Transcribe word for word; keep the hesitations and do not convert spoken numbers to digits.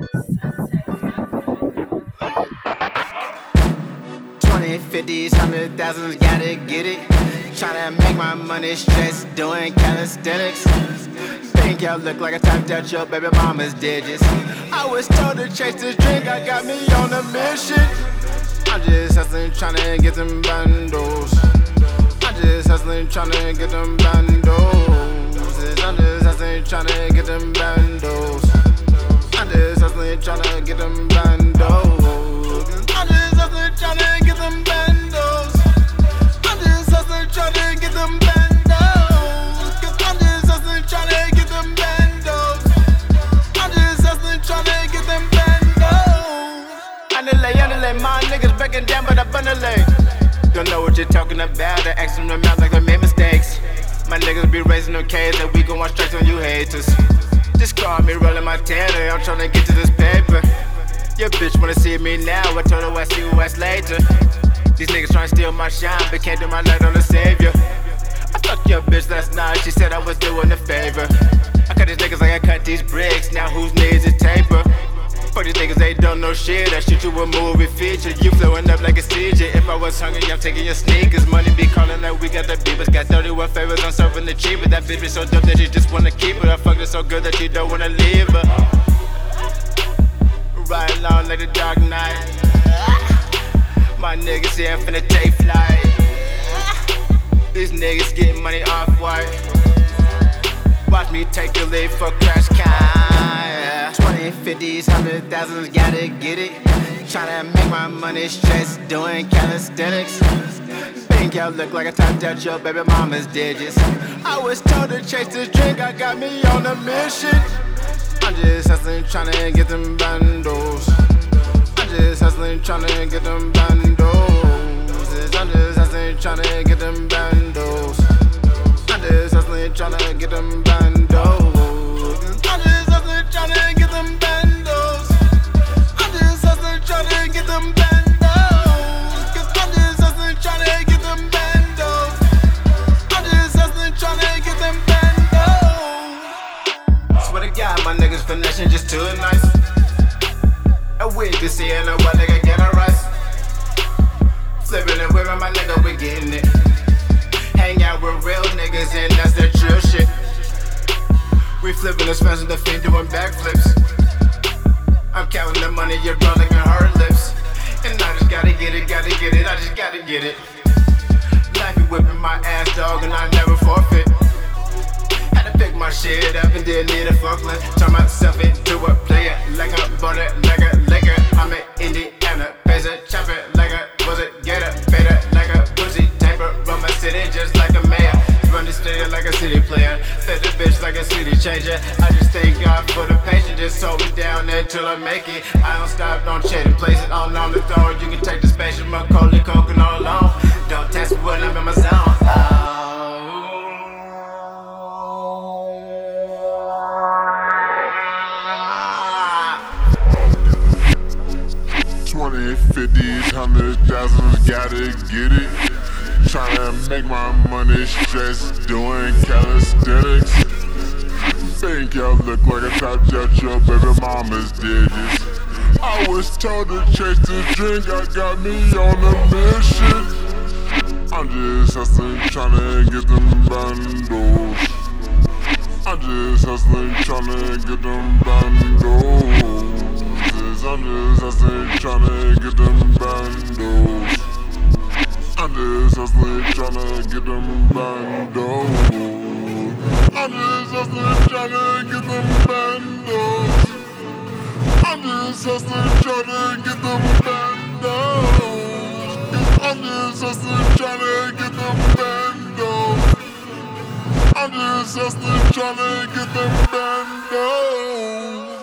Twenty, fifties, hundred thousands, gotta get it. Tryna make my money stress, doing calisthenics. Think y'all look like I typed out your baby mama's digits. I was told to chase this drink, I got me on a mission. I'm just hustling, tryna get them bundles. I'm just hustling, tryna get them bundles. I'm just hustling, tryna get them bundles. I'm just hustling, tryna get them bundles. I'm just hustling, tryna get them bundles. I'm just hustling, tryna get them bundles. Cause I'm just hustling, tryna get them bundles. I'm just hustling, tryna get them bundles. Underlay, underlay, my niggas breaking down, but I underlay. Don't know what you're talking about, I ask them them out like I made mistakes. My niggas be raising them K's and we gon' watch straight on you haters. Just call me rolling my tanner, I'm tryna get to this paper. Your bitch wanna see me now, I told her I see you ass later. These niggas tryna steal my shine, but can't do my light on the savior. I fucked your bitch last night, she said I was doing a favor. I cut these niggas like I cut these bricks, now whose needs a taper? Fuck these niggas, they don't know shit. I shoot you a movie feature. You flowing up like a seizure. If I was hungry, I'm taking your sneakers. Money be calling like we got the beavers. Got thirty-one favors, I'm serving the cheaper. That bitch be so dope that you just wanna keep her. I fucked her so good that you don't wanna leave her. Ride along like the Dark Knight. My niggas here finna take flight. These niggas getting money off white. Watch me take the lead for crash kind. Twenty, fifties, hundred thousands, gotta get it. Tryna make my money stress, doing calisthenics. Think y'all look like I typed out your baby mama's digits. I was told to chase this drink, I got me on a mission. I'm just hustling, tryna get them bundles. I'm just hustling, tryna get them bundles. I'm just hustling, tryna get them bundles. I'm just hustling, tryna get them bundles. I'm just hustling, tryna get them bundles. I'm just hustling, tryna get them bundles. Cause I'm just hustling, tryna get them bundles. I'm just hustling, tryna get them bundles. Swear to God, my niggas finessing just too nice. A week to see it, what nigga get a rice. Flipping and whipping, my nigga, we getting it. Hang out with real niggas and that's the true shit. We flipping the spins and the fiend doing backflips. I'm counting the money, you're rolling in her lips. And I just gotta get it, gotta get it, I just gotta get it. Life be whipping my ass, dog, and I never forfeit. Had to pick my shit up and didn't need a Falkland. Turn myself into a player, like a butter, like a liquor. I'm in Indiana, pays a chopper, like a was it gator, better like a pussy taper. Run my city just like a mayor. Run the stadium like a city player. Fed the bitch like a city changer. I just thank God for the patience. Just hold me down there till I make it. I don't stop, don't change the places. On on the throne, you can take the spaceship, my cold and coke and all alone. Don't test me when I'm in my zone. Oh. Twenty, fifties, hundred thousands, gotta get it. Tryna make my money stress, doing calisthenics. Think y'all look like I typed out your baby mama's digits. I was told to chase this drink, I got me on a mission. I'm just hustling, tryna get them bundles. I'm just hustling, tryna get them bundles. I'm just hustling, tryna get them bundles. I'm just hustling, tryna get them bundles. I'm just hustling, tryna get them bundles. I'm just hustling, tryna get them bundles. I'm just hustling, tryna get them bundles. I'm just hustling, tryna get them bundles.